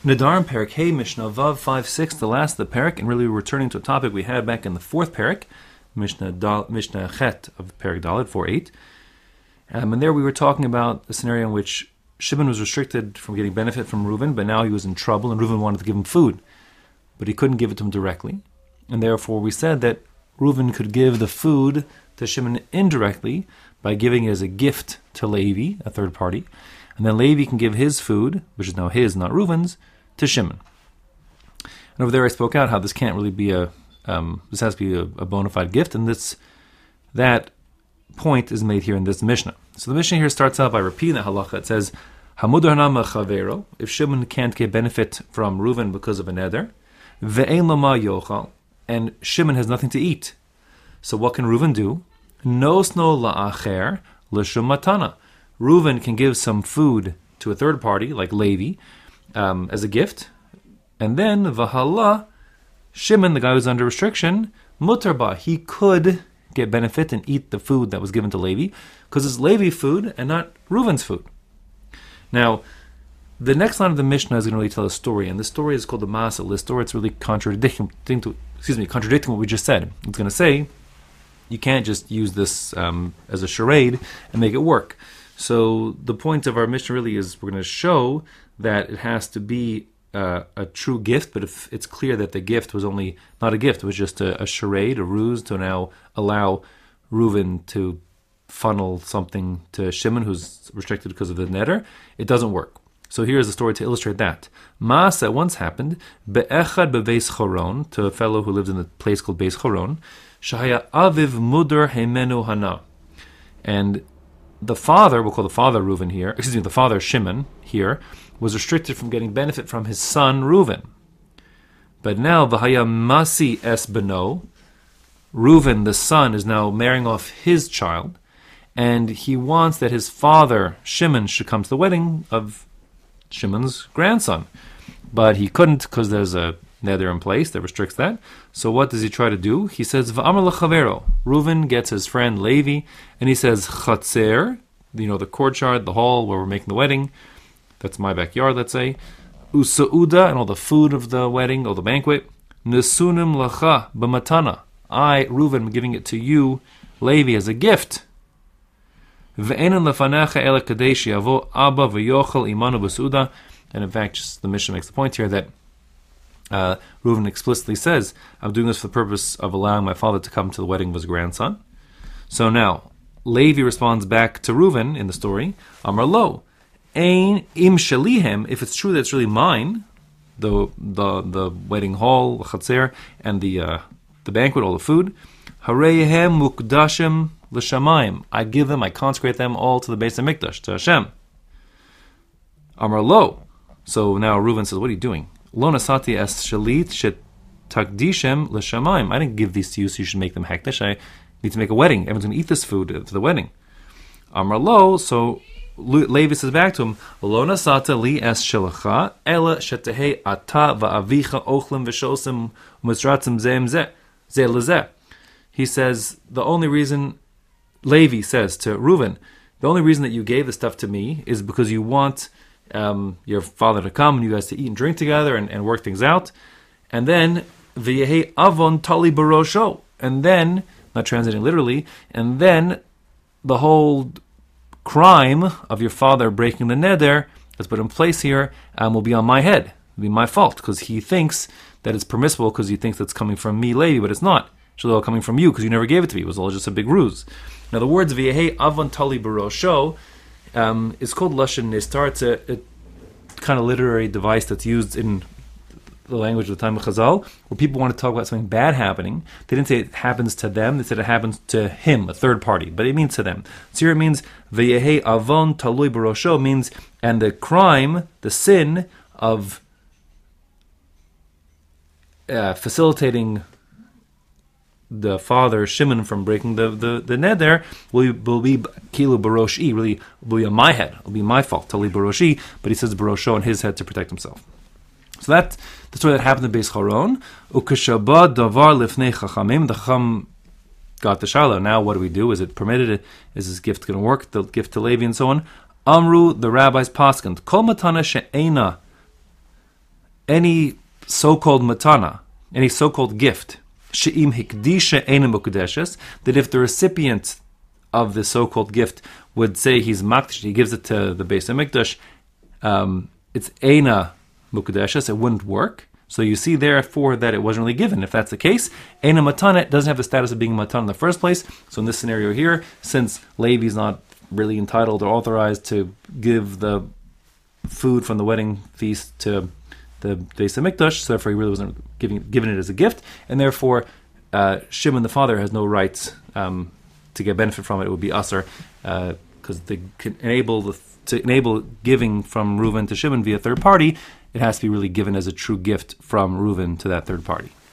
Nedarim Perek Hey Mishnah Vav 5-6, the last of the Perek, and really returning to a topic we had back in the fourth Perek, Mishnah Chet of Perek Dalet 4-8. And there we were talking about a scenario in which Shimon was restricted from getting benefit from Reuven, but now he was in trouble, and Reuven wanted to give him food, but he couldn't give it to him directly. And therefore we said that Reuven could give the food to Shimon indirectly by giving it as a gift to Levi, a third party, and then Levi can give his food, which is now his, not Reuven's, to Shimon. And over there I spoke out how this can't really be this has to be a bona fide gift, and that point is made here in this Mishnah. So the Mishnah here starts out by repeating that halacha. It says, Hamudar Nama Chavero, if Shimon can't get benefit from Reuven because of a neder, Ve'ein Lama Yochal, and Shimon has nothing to eat. So what can Reuven do? Nosno la'acher l'shum matana. Reuven can give some food to a third party, like Levi, as a gift, and then Vahala, Shimon, the guy who's under restriction, mutarba, he could get benefit and eat the food that was given to Levi, because it's Levi food and not Reuven's food. Now, the next line of the Mishnah is going to really tell a story, and this story is called the Masel. This story, it's really contradicting what we just said. It's going to say, you can't just use this as a charade and make it work. So the point of our Mishnah really is we're going to show that it has to be a true gift, but if it's clear that the gift was only not a gift, it was just a charade, a ruse to now allow Reuven to funnel something to Shimon, who's restricted because of the neder, it doesn't work. So here's the story to illustrate that. Maaseh once happened, be'echad be'beis choron, to a fellow who lived in a place called Beis Choron, shahaya aviv muder heimenu hana. And the father, we'll call the father Reuven here, the father Shimon here, was restricted from getting benefit from his son Reuven. But now, v'haya masi es beno, Reuven, the son, is now marrying off his child, and he wants that his father, Shimon, should come to the wedding of Shimon's grandson. But he couldn't because there's a neder in place that restricts that. So what does he try to do? He says, V'amar l'chavero. Reuven gets his friend Levi, and he says, Chatzer, the courtyard, the hall where we're making the wedding, that's my backyard, let's say, Usauda, and all the food of the wedding, or the banquet, Nesunim lacha b'matana. I, Reuven, am giving it to you, Levi, as a gift. Ve'enan lefanecha ela kadesh yavo abba v'yochel imanu b'suda. And in fact, the Mishnah makes the point here that Reuven explicitly says, I'm doing this for the purpose of allowing my father to come to the wedding of his grandson. So now, Levi responds back to Reuven in the story, Amar lo, ein im shalihem, if it's true that it's really mine, the wedding hall, the chatzer, and the banquet, all the food, hareihem mukdashim l'shamayim, I give them, I consecrate them all to the Beis HaMikdash, to Hashem. Amar lo. So now Reuven says, what are you doing? Lo nasati es shalit shet takdishem l'shamayim. I didn't give these to you so you should make them hekdesh. I need to make a wedding. Everyone's going to eat this food for the wedding. Amar lo. So Levi says back to him, Lo nasata li es shelacha ela shetehei ata va'avicha ochlim v'shosim u'misratzim zeim zeh lezeh. He says, the only reason, Levi says to Reuven, the only reason that you gave the stuff to me is because you want your father to come and you guys to eat and drink together and work things out. And then, v'yehi avon tali barosho. And then, not translating literally, and then the whole crime of your father breaking the neder that's put in place here will be on my head. It'll be my fault, because he thinks that it's permissible because he thinks that's coming from me, Levi, but it's not. It's all coming from you because you never gave it to me. It was all just a big ruse. Now the words v'yehi avon tali barosho is called lashon nistar. It's a kind of literary device that's used in the language of the time of Chazal, where people want to talk about something bad happening. They didn't say it happens to them, they said it happens to him, a third party, but it means to them. So here it means, V'yehe avon talui barosho, means, and the crime, the sin of facilitating the father, Shimon, from breaking the neder, will be kilu baroshi, really will be on my head, will be my fault, talui baroshi, but he says barosho on his head to protect himself. So that's the story that happened in Beis Choron. Ukeshaba davar lifnei chachamim. The chacham got the shala. Now what do we do? Is it permitted? Is this gift going to work? The gift to Levi and so on. Amru, the rabbis paskant. Kol matana she'ena any so-called matana, any so-called gift, she'im hikdisha eina mukadeshes, that if the recipient of the so-called gift would say he's makdish, he gives it to the Beis HaMikdash, it's eina mukadeshes, it wouldn't work. So you see therefore that it wasn't really given. If that's the case, eina matana, it doesn't have the status of being matana in the first place. So in this scenario here, since Levi's not really entitled or authorized to give the food from the wedding feast to the Beis HaMikdash, so therefore he really wasn't given it as a gift, and therefore Shimon the father has no rights to get benefit from it. It would be usher, because they can enable giving from Reuven to Shimon via third party. It has to be really given as a true gift from Reuven to that third party.